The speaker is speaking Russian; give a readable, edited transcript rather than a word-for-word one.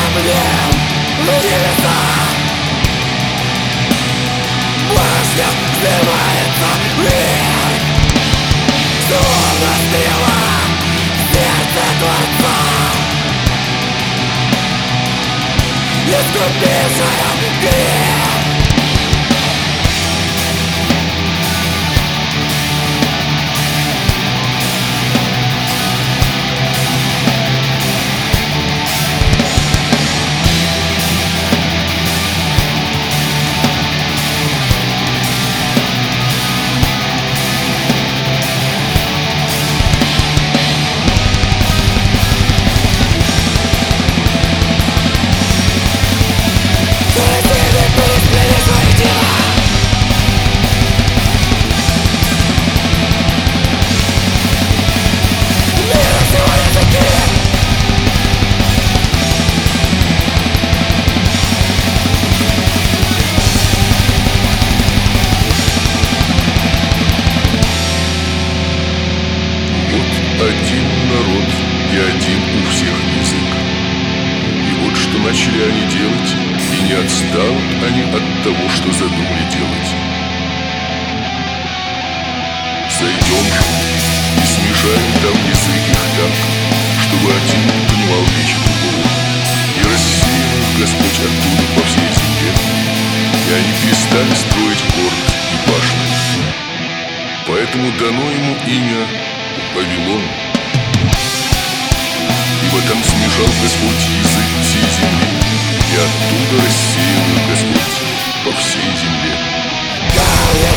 мне в небеса. Башня вздымается вверх, словно стрела в сердце Творца, искупившая грех. Один народ и один у всех язык. И вот что начали они делать, и не отстанут они от того, что задумали делать. Зайдем же и смешаем там язык их так, чтобы один не понимал речь другого, и рассеян их Господь оттуда по всей земле, и они перестали строить город и башни. Поэтому дано ему имя Вавилон, ибо там смешал Господь язык всей земли, и оттуда рассеял их Господь по всей земле.